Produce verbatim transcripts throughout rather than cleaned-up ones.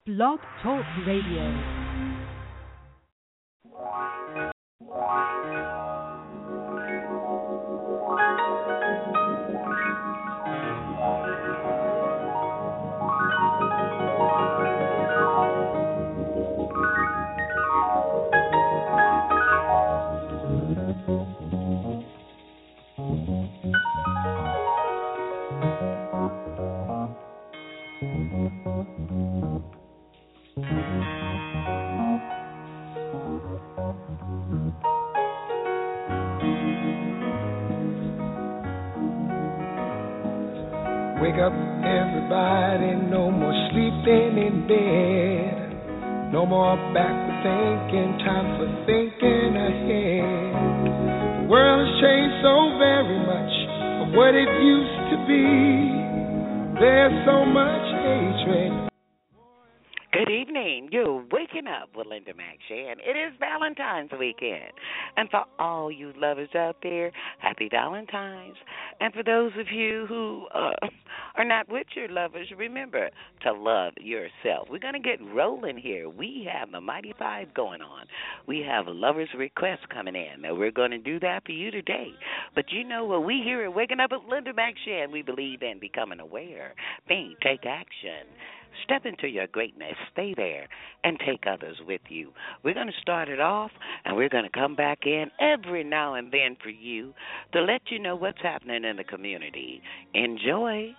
Blog Talk Radio. Wake up, everybody, no more sleeping in bed. No more backward thinking, time for thinking ahead. The world has changed so very much from what it used to be. There's so much hatred. Good evening. You're waking up with Linda McShane. It is Valentine's weekend. And for all you lovers out there, happy Valentine's. And for those of you who uh, are not with your lovers, remember to love yourself. We're going to get rolling here. We have the Mighty Five going on. We have lovers' requests coming in. Now, we're going to do that for you today. But you know what? We here at Waking Up with Linda McShane, we believe in becoming aware. Think, take action. Step into your greatness, stay there, and take others with you. We're going to start it off, and we're going to come back in every now and then for you to let you know what's happening in the community. Enjoy.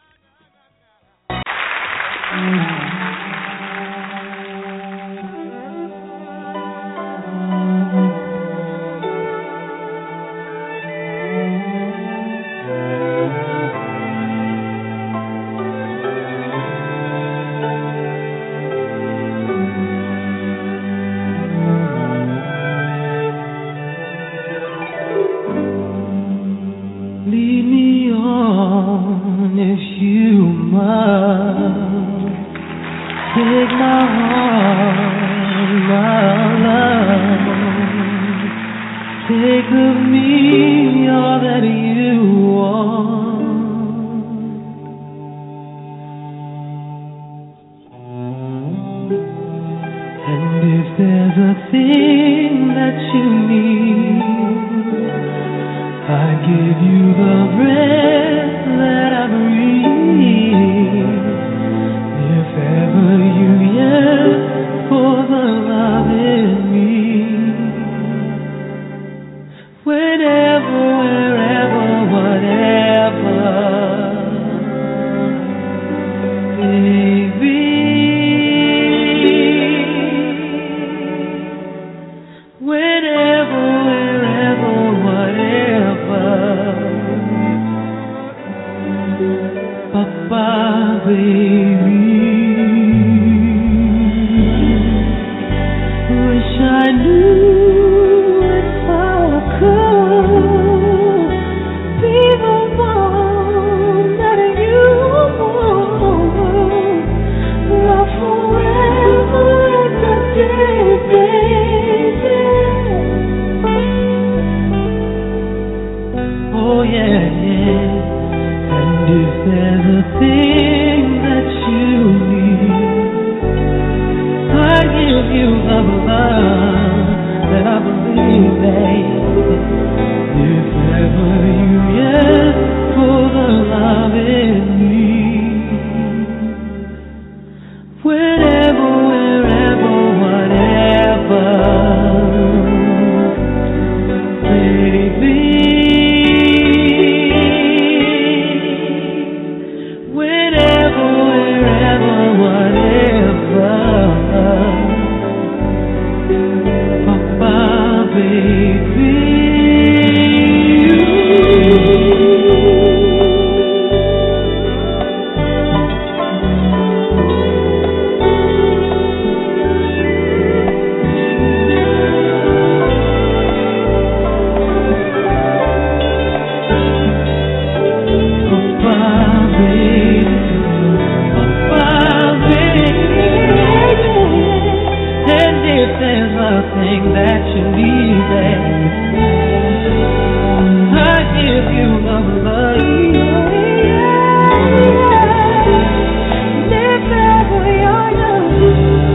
Never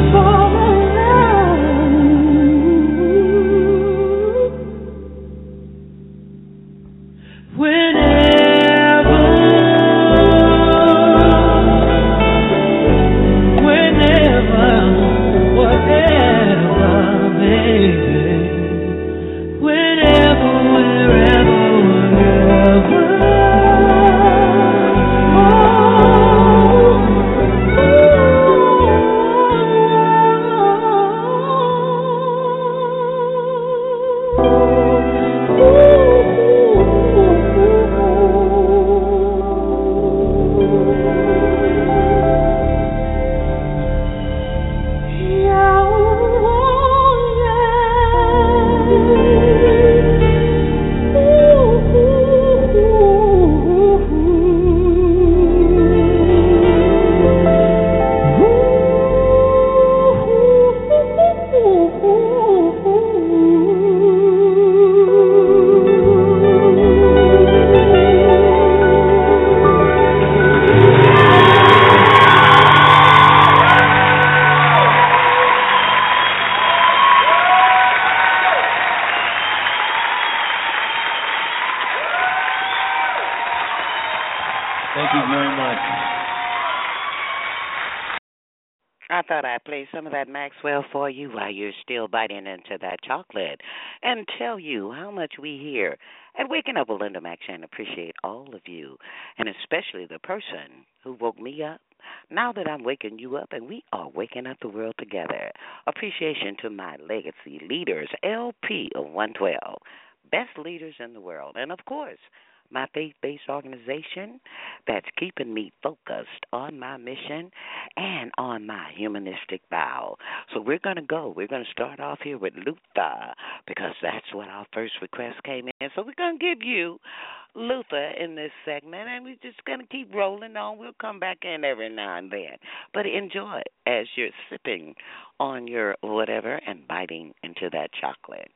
I thought I'd play some of that Maxwell for you while you're still biting into that chocolate and tell you how much we here at Waking Up with Linda McShane appreciate all of you, and especially the person who woke me up. Now that I'm waking you up and we are waking up the world together, appreciation to my legacy leaders, L P of one twelve, best leaders in the world, and of course, my faith-based organization that's keeping me focused on my mission and on my humanistic vow. So we're going to go. We're going to start off here with Luther because that's what our first request came in. So we're going to give you Luther in this segment, and we're just going to keep rolling on. We'll come back in every now and then. But enjoy as you're sipping on your whatever and biting into that chocolate.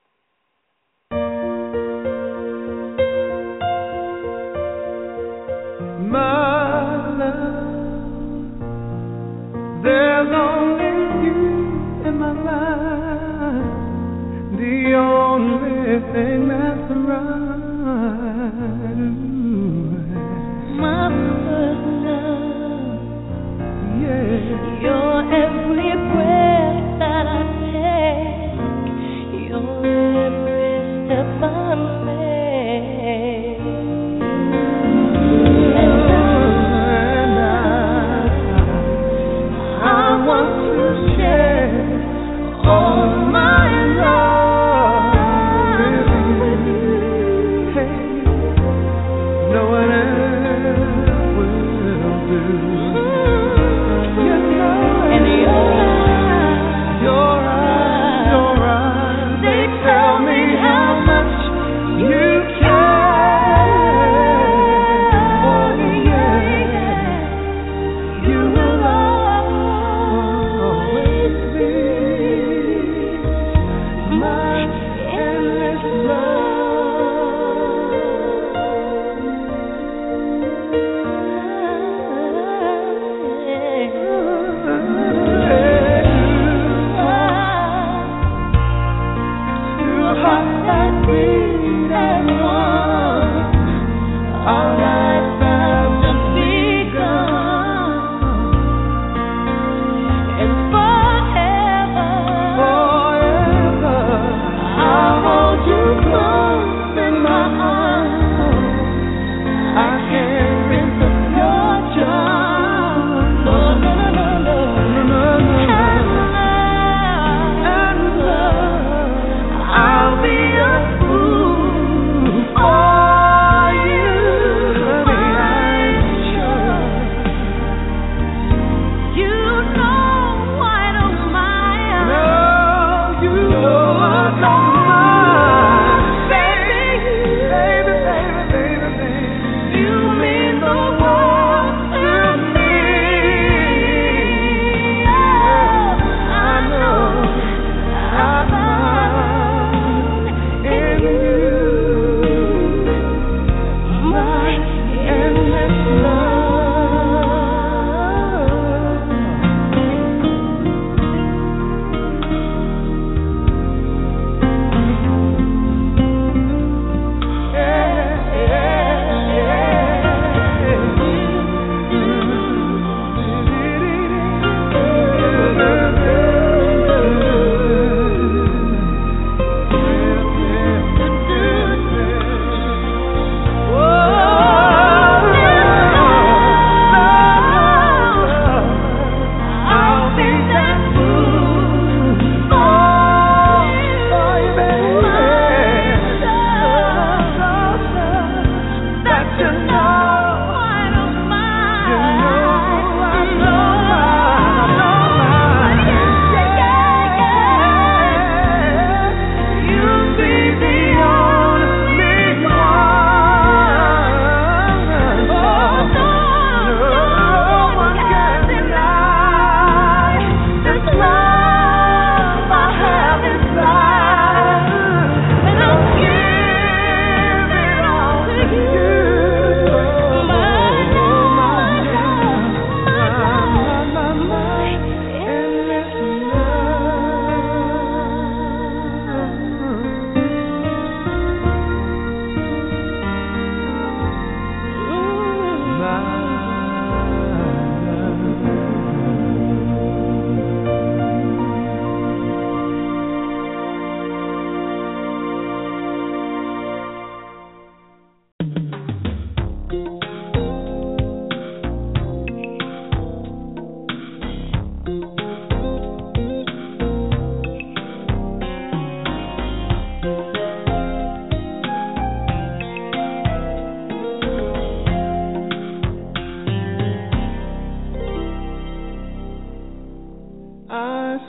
My love, there's only you in my life, the only thing that's right. My first love, yeah. Your every breath that I take, your every step I make. And I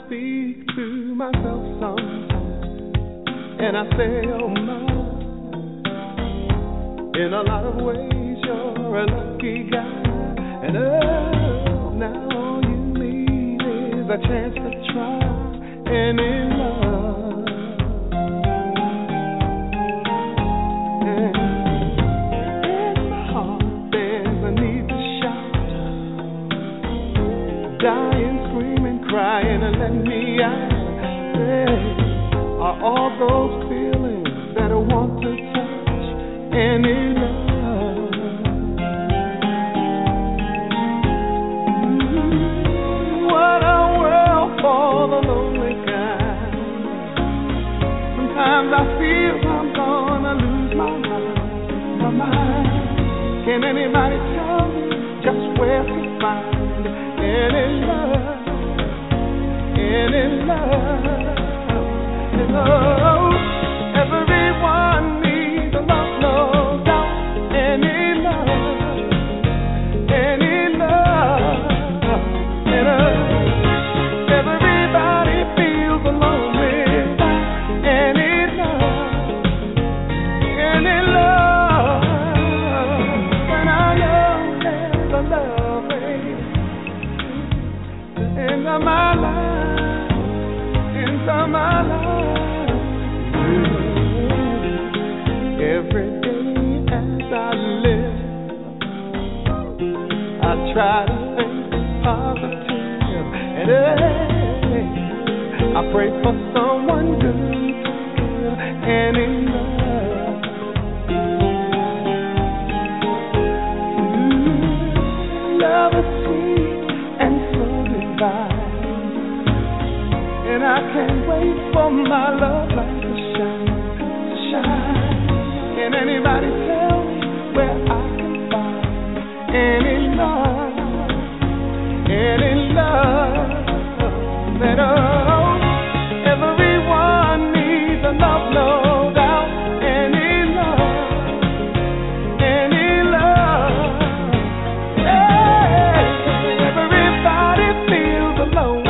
speak to myself sometimes, and I say, oh my, in a lot of ways you're a lucky guy, and oh, now all you need is a chance to try any love. And in my heart there's a need to shout, dying, screaming, crying, and let me out. Say, are all those feelings that I want to touch any love? Mm-hmm. What a world for the lonely guy. Sometimes I feel I'm gonna lose my mind, my mind. Can anybody tell me just where to find any love? Any love, any love. Everyone needs a love, no doubt. Any love, any love, and uh, everybody feels alone without any love, any love. And I know there's a love waiting to end of my life. Of my life. Every day as I live, I try to think positive, and hey, I pray for someone good to give any love. Mm, love is sweet and so divine, and I can't wait for my love light to shine, to shine. Can anybody tell me where I can find any love, any love? That oh, everyone needs a love, no doubt. Any love, any love. Hey, everybody feels alone.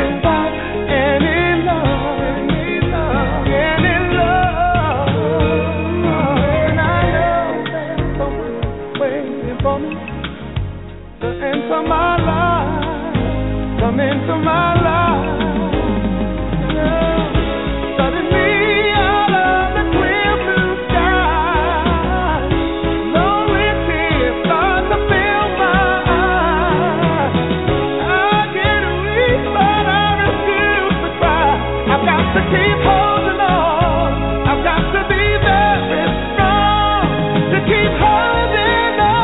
Into my life, come into my life. Yeah. Suddenly out of the clear blue sky, lonely tears start to fill my eyes. I get weak, but I refuse to cry. I've got to keep holding on. I've got to be very strong to keep holding on.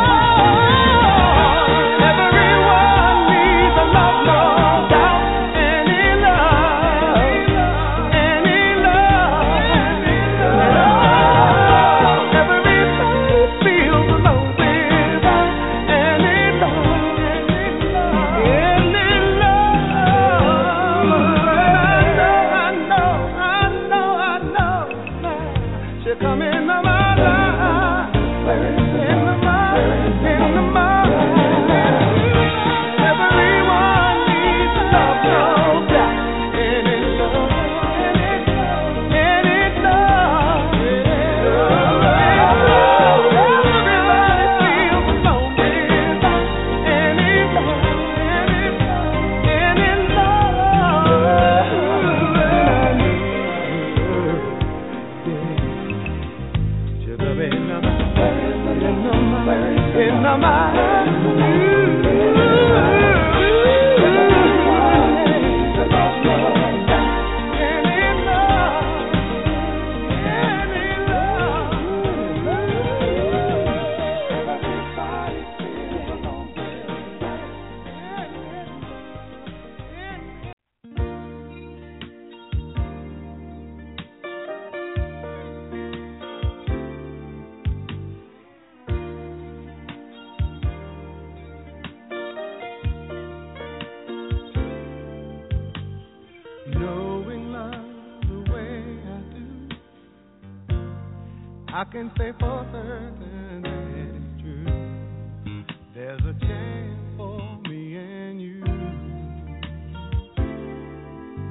I can say for certain that it's true. There's a chance for me and you.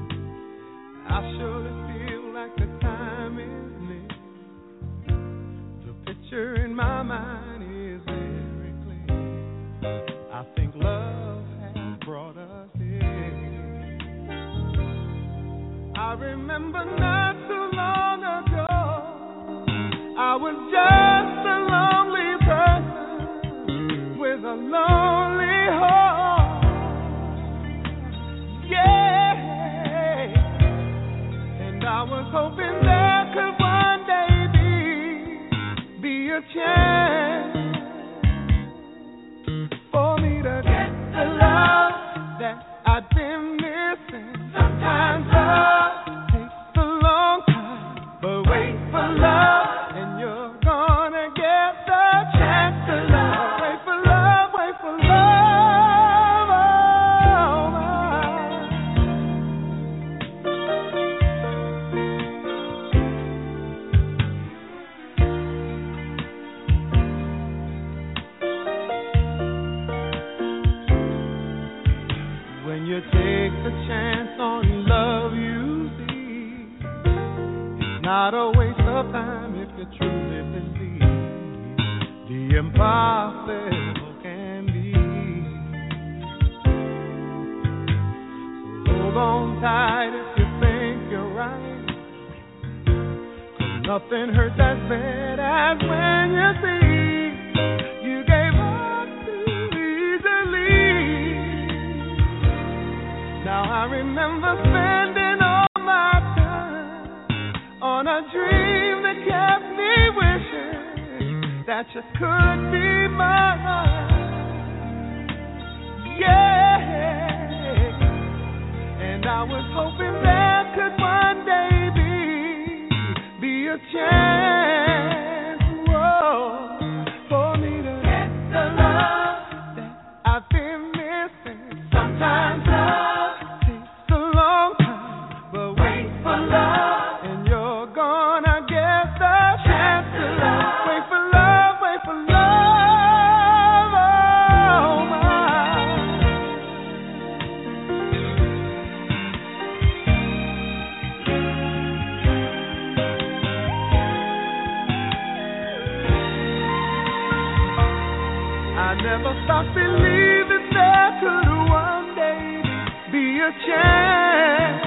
I surely feel like the time is near. The picture in my mind is very clear. I think love has brought us here. I remember not too long ago, I was just a lonely person with a lonely heart. Yeah, and I was hoping there could one day be, be a chance for me to get the love that I've been missing. Sometimes love takes a long time, but wait for love, and you're gonna get the chance to love. Wait for love, wait for love. Oh, when you take the chance on love, you see, it's not a waste of time if you truly believe the impossible can be. So hold on tight if you think you're right, 'cause nothing hurts as bad as when you see you gave up too easily. Now I remember spending all my time on a dream that kept me wishing that you could be mine. Yeah, and I was hoping there could one day be, be a chance, whoa, for me to get the love that I've been missing. Sometimes love love, and you're gonna get the chance to love. Wait for love, wait for love, oh my. I never stopped believing there could one day be a chance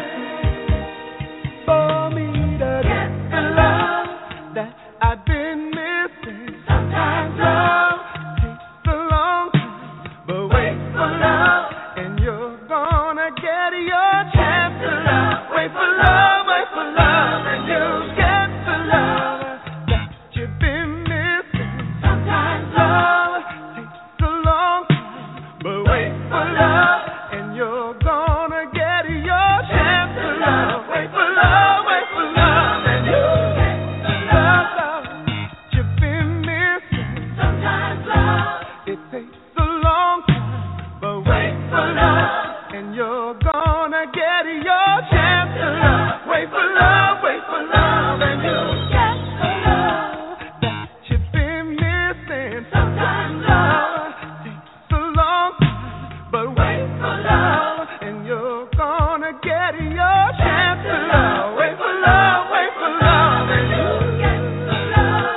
for me to get the love that I've been missing. Sometimes love takes a long time, but wait for love, and you're gonna get your chance to love. Wait for love, wait for love, and you'll get the love that you've been missing. Sometimes love takes a long time, but wait for love, and you're gonna get your chance to love. Wait for love, wait for love, and you'll get the love, love you've been missing. Sometimes love, it takes a long time, but wait for love, and you're gonna get your chance to love. Wait for love, wait for love, and you'll get the love that you've been missing. Sometimes love takes a long time, but wait for love, and you're gonna get your chance to love. Wait for love, wait for love, and you'll get the love.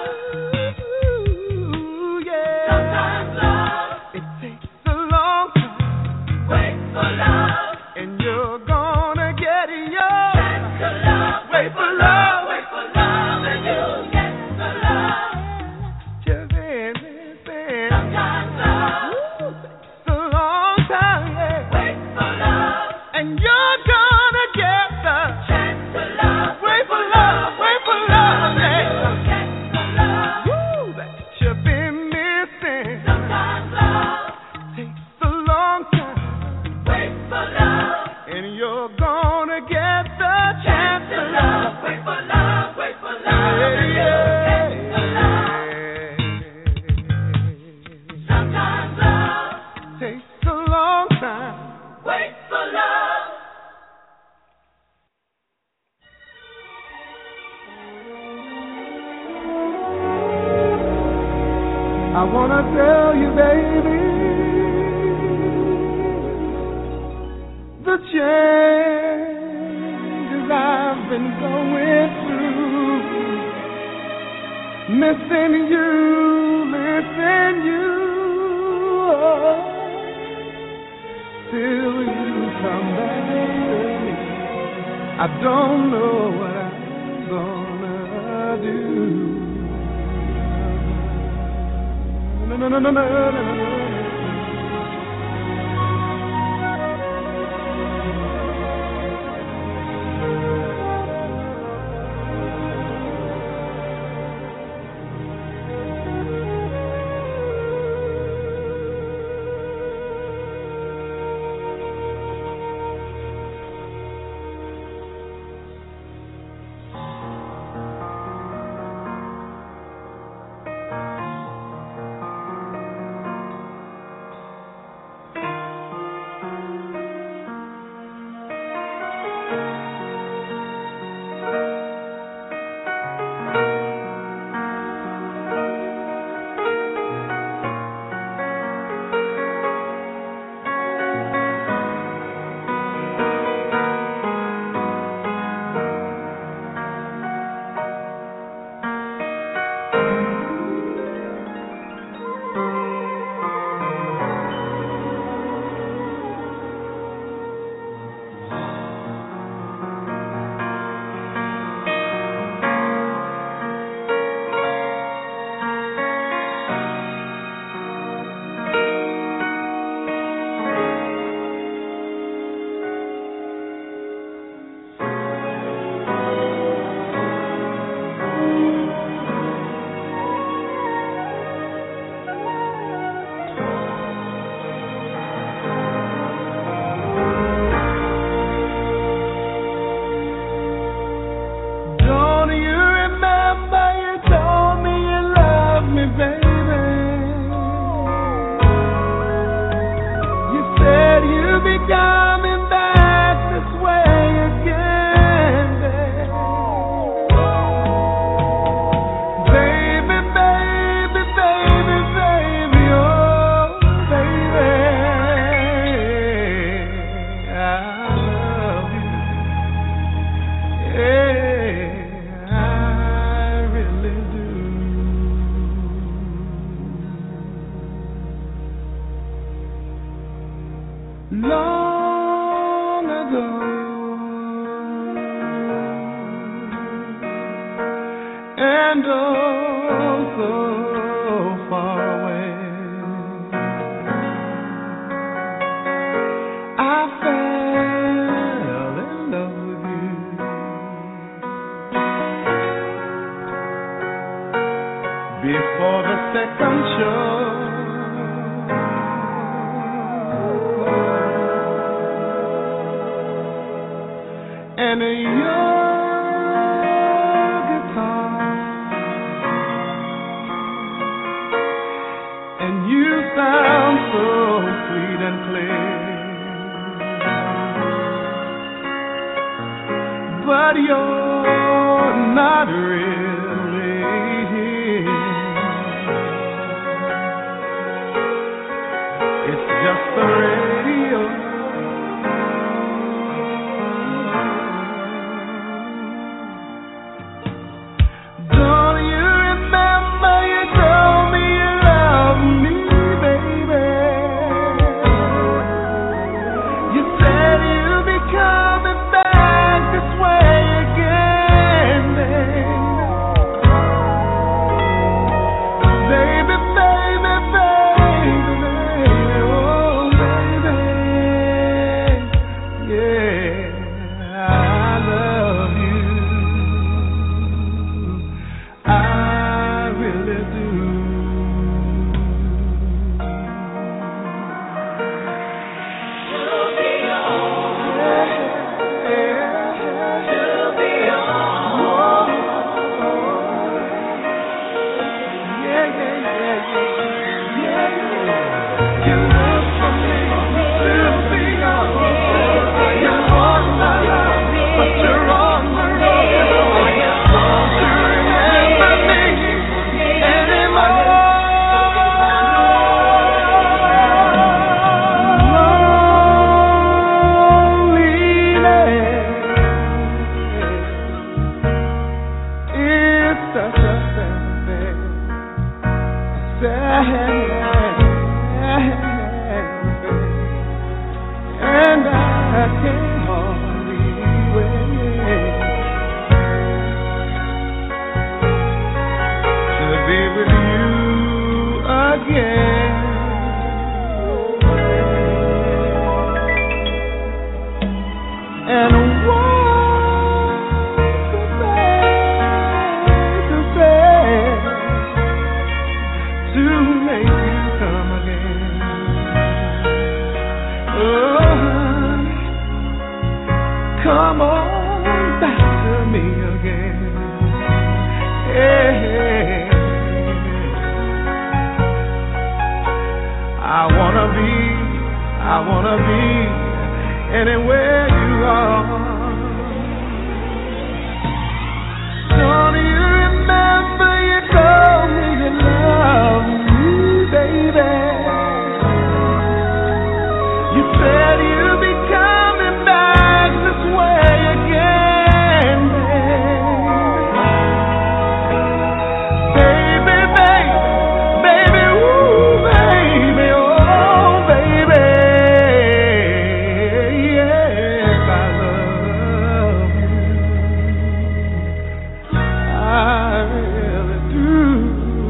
Ooh, yeah. Sometimes love, it takes a long time. Wait for love, and you're gonna get your chance to love. Wait for love, wait for love, and you'll get the love you've been missing. Sometimes love, ooh, takes a long time, yeah. Wait for love, and you're gonna get the chance to love. Wait for love, wait for love, yeah. You'll get the love, woo, that you've been missing. Sometimes love takes a long time. Wait for love, and you're gonna get the chance to love. Wait for love, wait for love, and you'll get the love. Sometimes love takes a long time. Wait for love. I wanna tell you, baby, the changes I been going through. Missing you, missing you. Oh, till you come back to me. I don't know what I'm gonna do. No, no, no, no, no, no, no. Long ago, and oh so far away, I fell in love with you. Before the second show, and your guitar, and you sound so sweet and clear, but you're not really here. It's just the radio. Baby, baby, baby, oh, baby. me again. Yeah. I wanna be, I wanna be anywhere you are. Don't you remember you told me you love me, baby? You said you'd be coming back this way again, baby, baby, baby, ooh, baby, oh, baby, yes, I love you, I really do.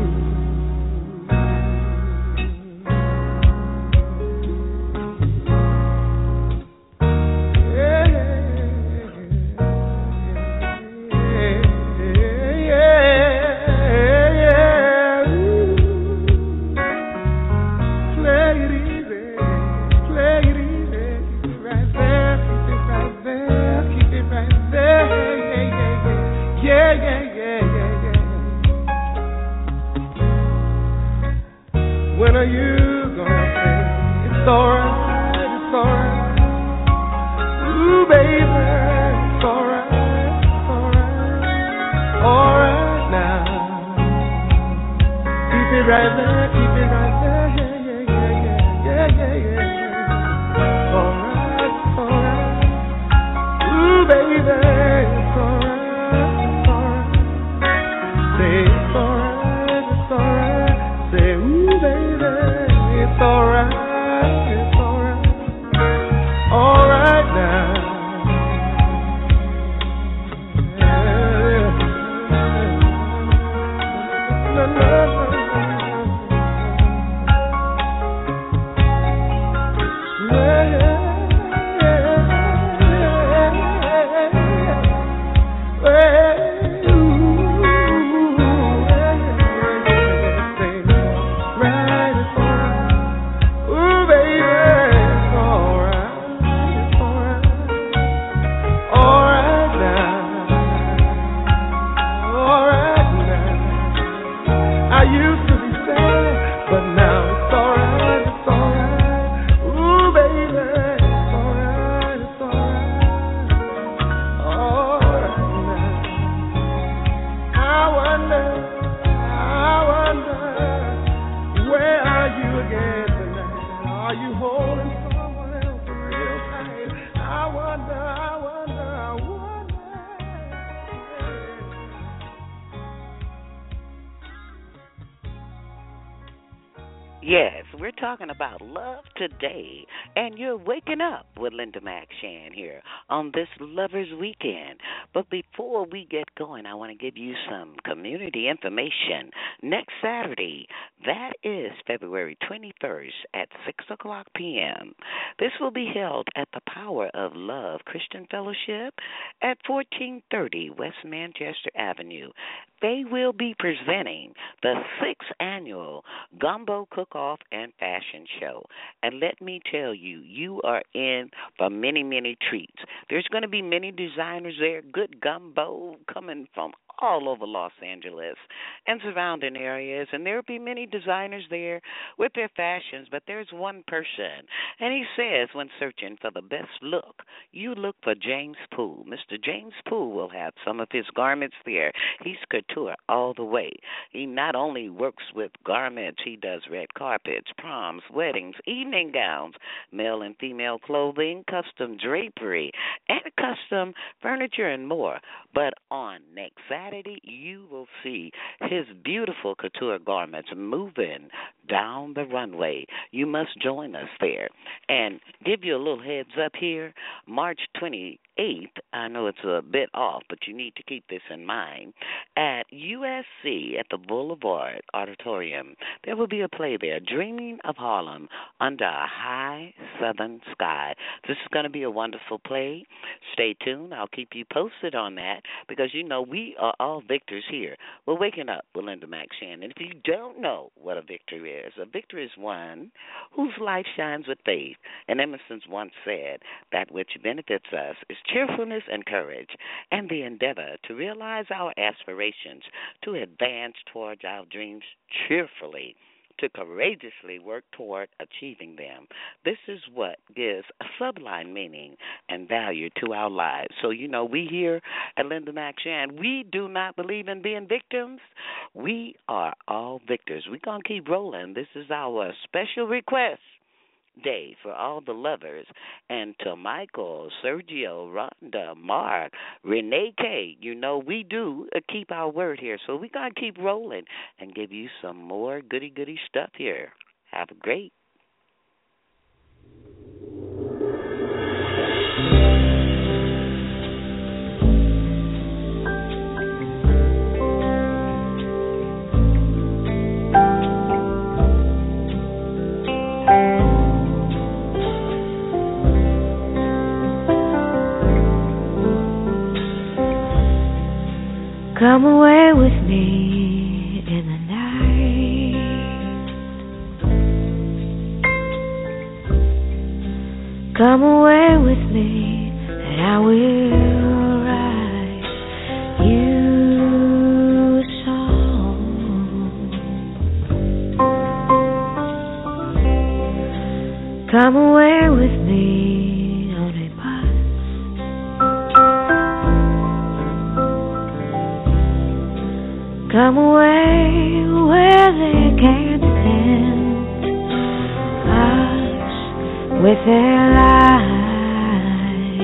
When are you gonna say it's alright, it's alright? Ooh, baby, it's alright, it's alright, alright now. Keep it right there, keep it right there, yeah, yeah, yeah, yeah, yeah, yeah, yeah. It's alright, it's alright. Ooh, baby, it's alright, it's alright. Say it's alright, it's alright. Say, ooh, baby, it's alright, it's alright, alright now. Yeah. La, la, la, Yes, we're talking about love today, and you're waking up with Linda McShan here on this Lovers Weekend. But before we get going, I want to give you some community information. Next Saturday, that is February twenty-first at six o'clock p.m., this will be held at the Power of Love Christian Fellowship at fourteen thirty West Manchester Avenue. They will be presenting the sixth annual Gumbo Cook-Off and Fashion Show. And let me tell you, you are in for many, many treats. There's going to be many designers there, good gumbo coming from all over Los Angeles and surrounding areas. And there will be many designers there with their fashions, but there's one person. And he says when searching for the best look, you look for James Poole. Mister James Poole will have some of his garments there. He's couture all the way. He not only works with garments, he does red carpets, proms, weddings, evening gowns, male and female clothing, custom drapery, and custom furniture and more. But on next Saturday, you will see his beautiful couture garments moving down the runway. You must join us there. And give you a little heads up here, March twenty-eighth, I know it's a bit off, but you need to keep this in mind, at U S C at the Boulevard Auditorium, there will be a play there, Dreaming of Harlem Under a High Southern Sky. This is going to be a wonderful play. Stay tuned. I'll keep you posted on that because, you know, we are all victors here. We're waking up with Linda McShan. And if you don't know what a victor is. A victor is one whose life shines with faith. And Emerson once said, that which benefits us is cheerfulness and courage, and the endeavor to realize our aspirations, to advance towards our dreams cheerfully, to courageously work toward achieving them. This is what gives a sublime meaning and value to our lives. So, you know, we here at Linda McShan, we do not believe in being victims. We are all victors. We're going to keep rolling. This is our special request day for all the lovers, and to Michael, Sergio, Rhonda, Mark, Renee K. You know, we do uh, keep our word here, so we got to keep rolling and give you some more goody goody stuff here. Have a great Come away with me in the night. Come away with me and I will write you a song. Come away with me on a bus. Come away where they can't stand us with their lies.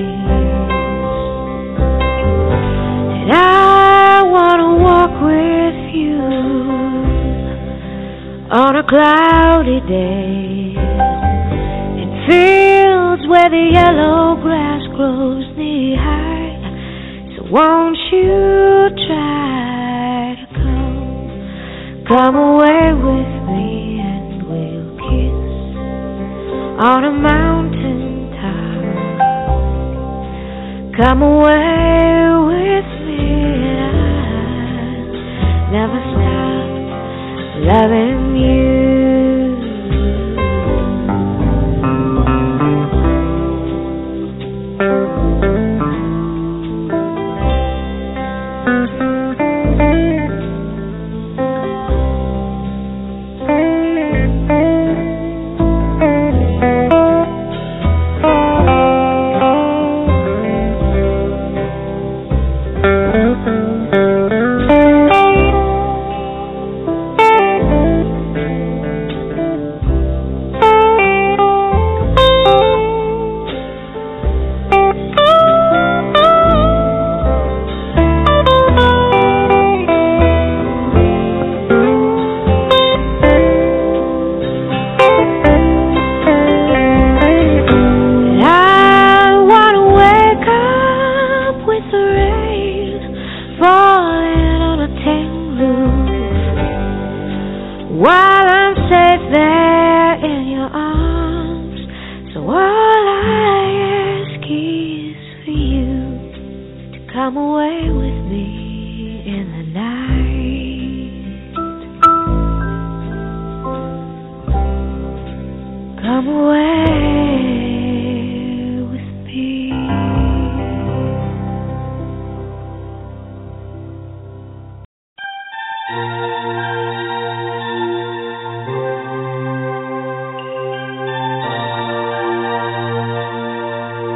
And I want to walk with you on a cloudy day in fields where the yellow grass grows knee high. So won't you try? Come away with me and we'll kiss on a mountain top. Come away with me and I'll never stop loving you.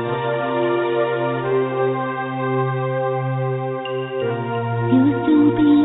Used to be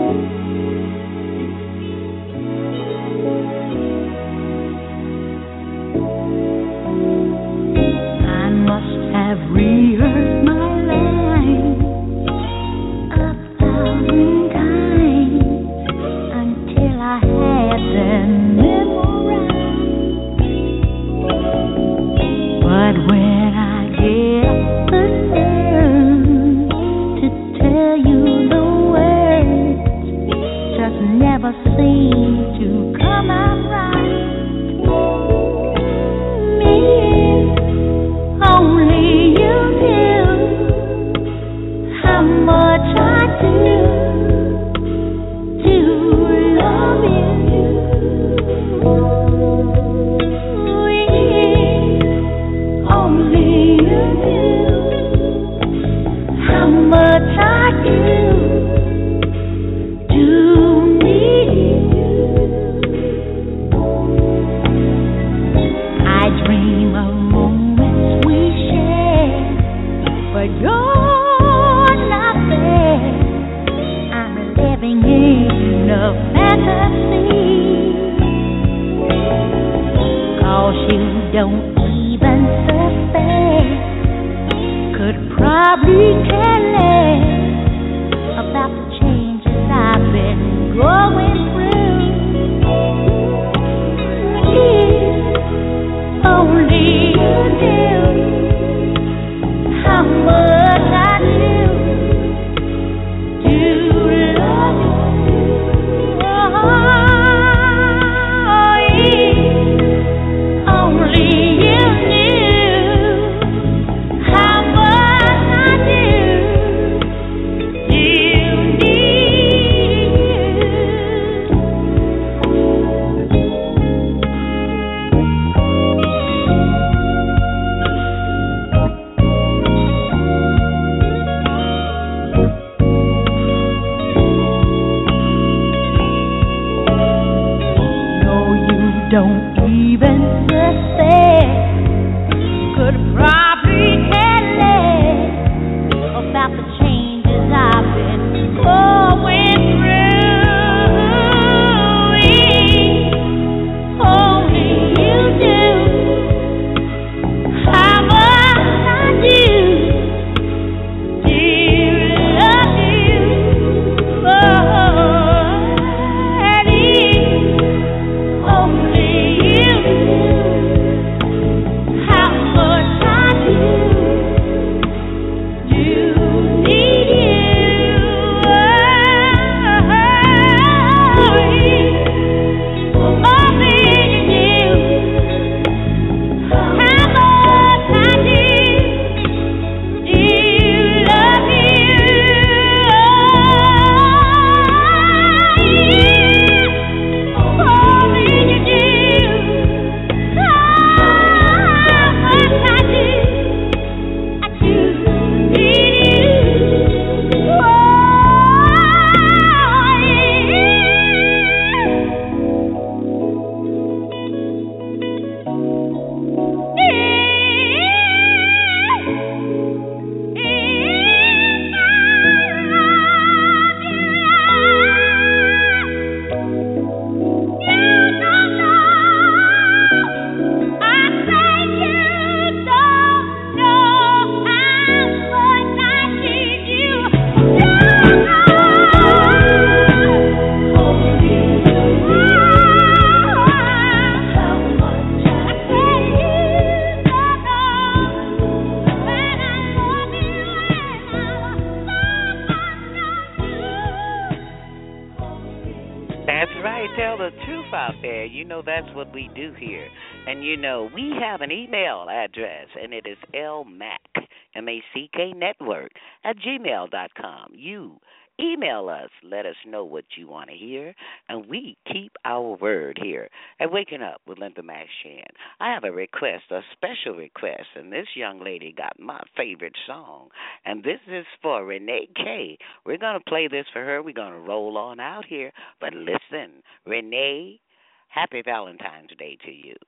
We have an email address, and it is lmac, M A C K Network, at gmail dot com. You email us. Let us know what you want to hear, and we keep our word here at Waking Up with Linda McShan. I have a request, a special request, and this young lady got my favorite song, and this is for Renee K. We're going to play this for her. We're going to roll on out here, but listen, Renee, happy Valentine's Day to you.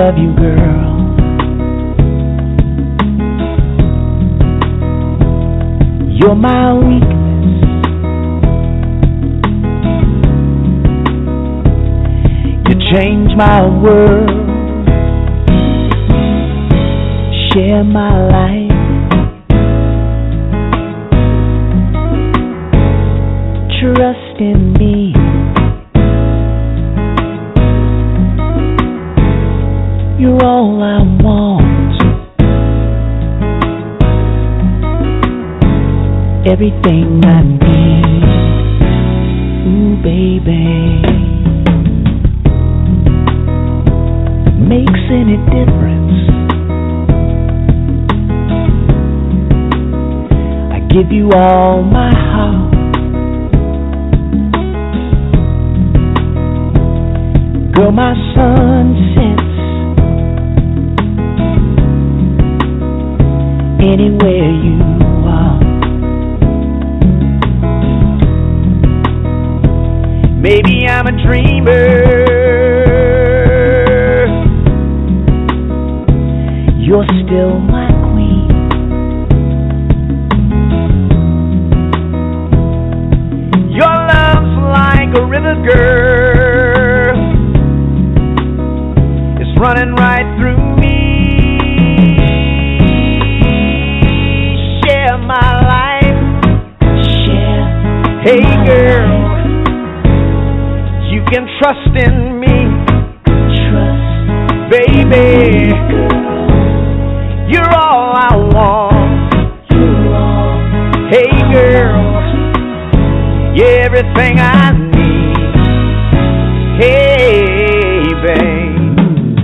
love you, girl. You're my weakness. You change my world. Share my life. Trust in me. You're all I want. Everything I need. Ooh, baby. Makes any difference. I give you all my heart. Girl, my sun sets anywhere you are. Maybe I'm a dreamer. You're still my queen. Your love's like a river, girl. It's running right through me. Share my life. Share. Hey, girl. You can trust in me. Trust. Baby. You're all I want. You're all. Hey, girl. You're everything I need. Hey, babe.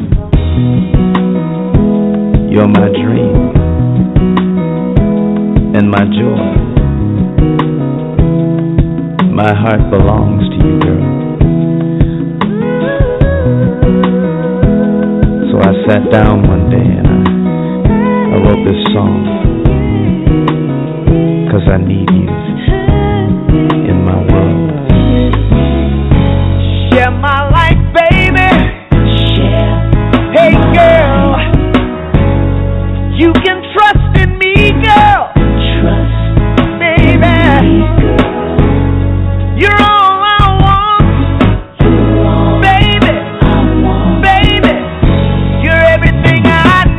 You're my dream and my joy. My heart belongs to you, girl. So I sat down one day and I, I wrote this song, 'cause I need you in my world. Share my life, baby. Share. Hey, girl. You can trust in me, girl. Trust, baby. Me, girl. You're all I want. You're all, baby. I want. Baby. You're everything I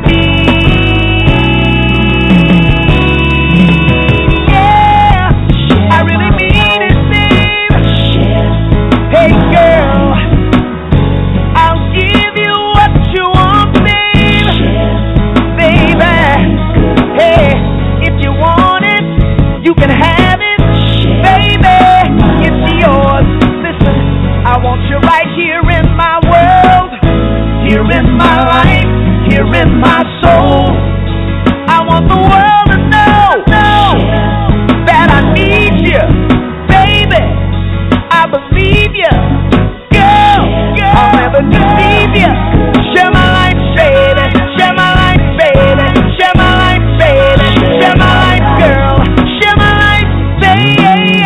need. Yeah. Share, I really mean it, babe. Share. Hey, girl. I'll give you what you want, babe. Share. Baby. Hey, if you want it, you can have it. Baby, it's yours. Listen, I want you right here in my world, here in my life, here in my soul. I want the world to know, know that I need you. Baby, I believe you. Girl, I'll never deceive you. Share my life, baby. Share my life, baby. Share my life, baby. Share my life, girl. Share my life, baby.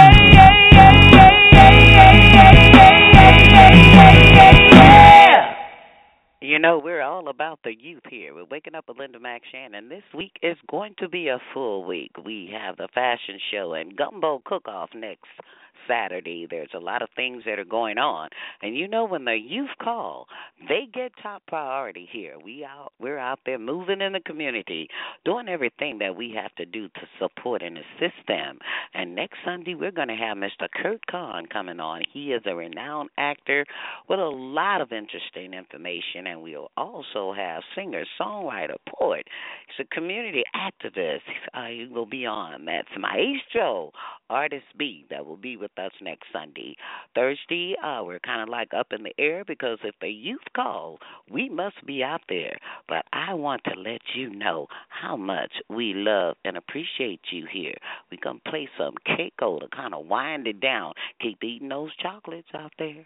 You know, we're all about the youth here. We're waking up with Linda Mac Shannon. This week is going to be a full week. We have the fashion show and gumbo cook-off next Saturday. There's a lot of things that are going on. And you know, when the youth call, they get top priority here. We out, we're out there moving in the community, doing everything that we have to do to support and assist them. And next Sunday, we're going to have Mister Kurt Kahn coming on. He is a renowned actor with a lot of interesting information. And we'll also have singer, songwriter, poet. He's a community activist. Uh, he will be on. That's Maestro Artist B that will be with us next Sunday. Thursday, uh, we're kind of like up in the air because if the youth call, we must be out there. But I want to let you know how much we love and appreciate you here. We're going to play some Keiko to kind of wind it down. Keep eating those chocolates out there.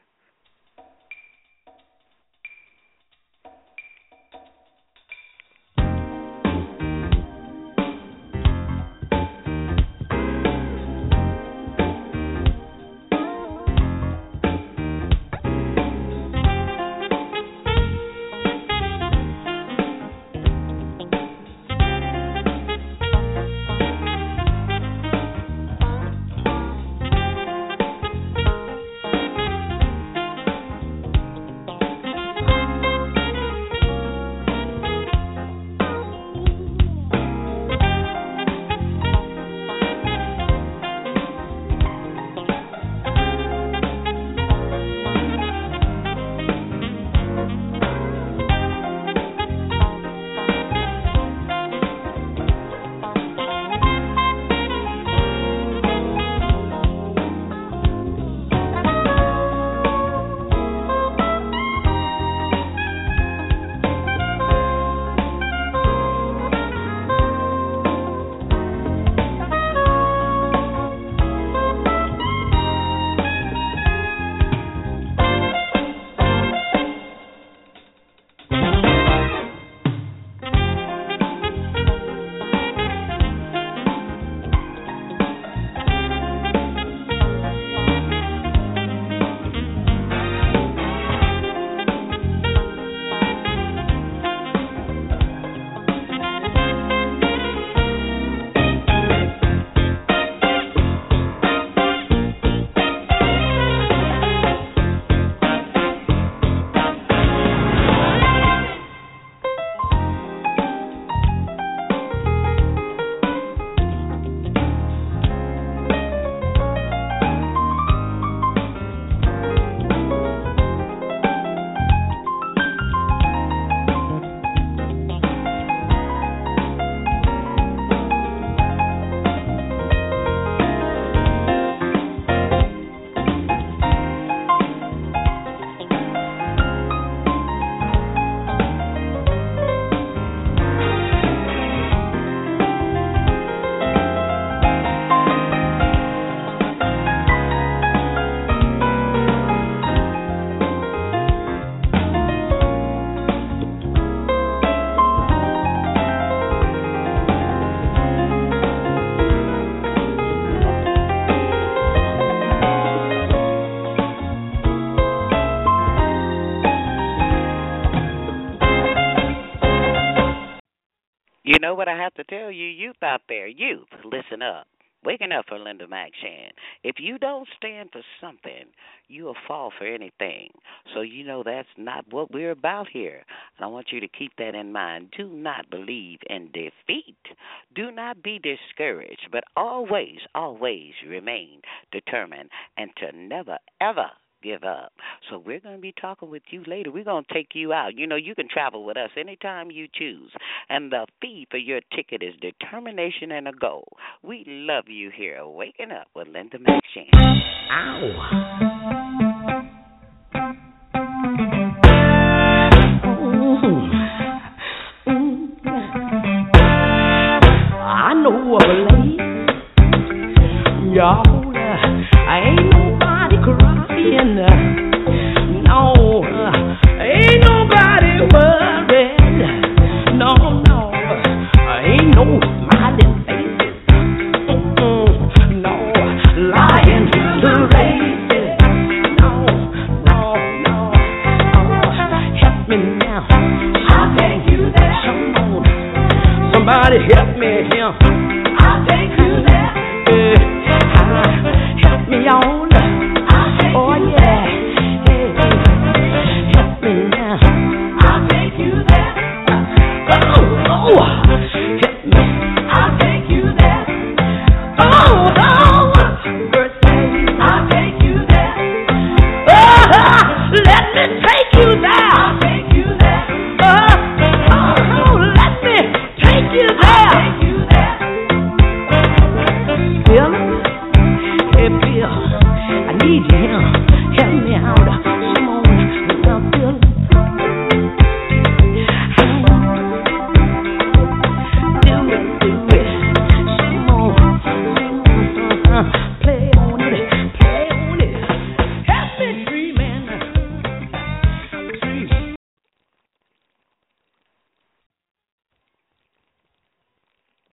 know what I have to tell you, youth out there? Youth, listen up. Waking up for Linda McShan. If you don't stand for something, you'll fall for anything. So you know that's not what we're about here. And I want you to keep that in mind. Do not believe in defeat. Do not be discouraged, but always, always remain determined and to never, ever give up. So we're going to be talking with you later. We're going to take you out. You know, you can travel with us anytime you choose. And the fee for your ticket is determination and a goal. We love you here. Waking up with Linda McShan. Ow.